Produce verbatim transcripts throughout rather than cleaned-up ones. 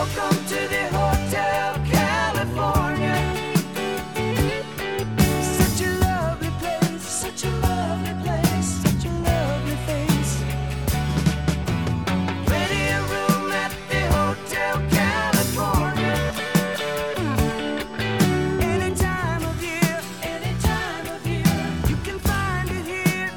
Welcome to the Hotel California. Such a lovely place, such a lovely place, such a lovely face. Plenty of room at the Hotel California. Any time of year, any time of year, you can find it here.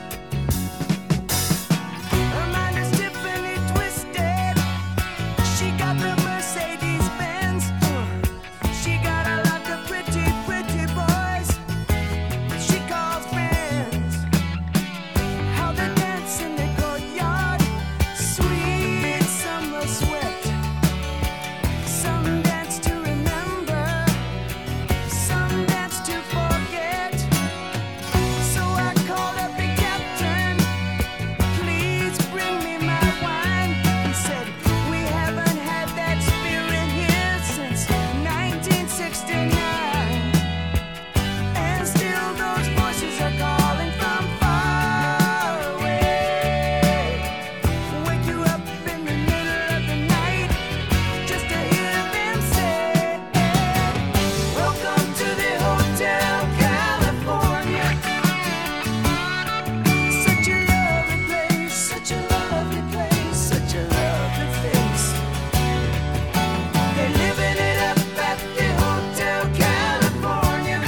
Her mind is Tiffany twisted. She got the Mercedes Benz. She got a lot of pretty, pretty boys she calls friends. How they dance in the courtyard, sweet summer sweat. Some dance to remember, some dance to forget. So I called up the captain, please bring me my wine. He said, we haven't had that spirit here since nineteen sixty-nine. And still those voices are calling from far away. Wake you up in the middle of the night just to hear them say, welcome to the Hotel California. Such a lovely place, such a lovely place, such a lovely face. They're living it up at the Hotel California.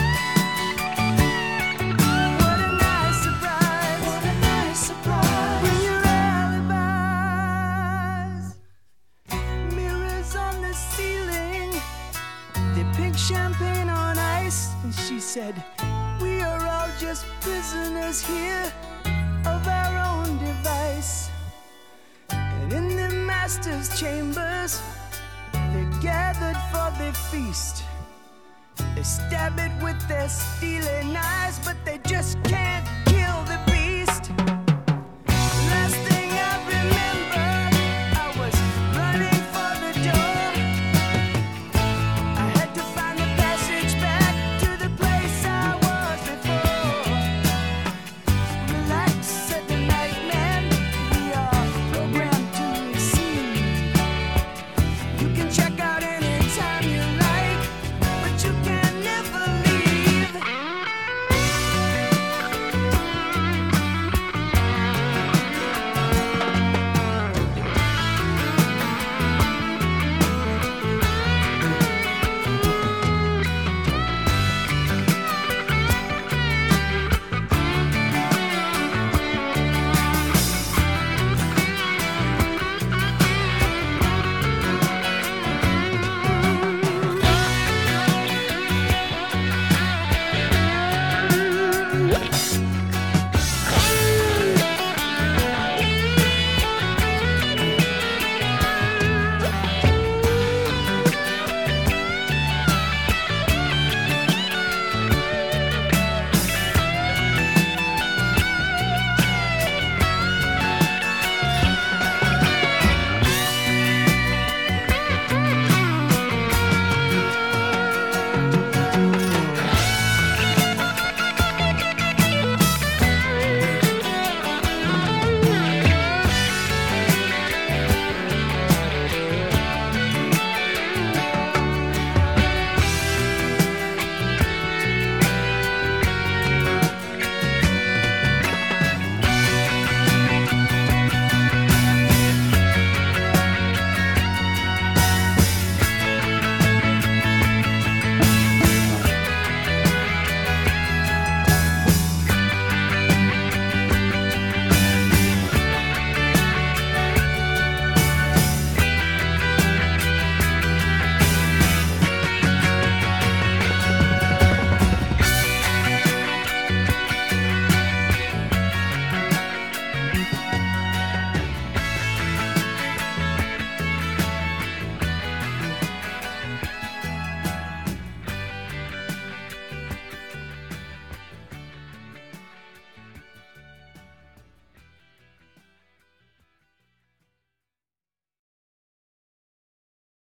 What a nice surprise, what a nice surprise. Bring your alibis. Mirrors on the ceiling, they pink champagne on ice. And she said, we are all just prisoners here of our own device. And in the master's chambers, they're gathered for the feast. They stab it with their steely knives, but they just can't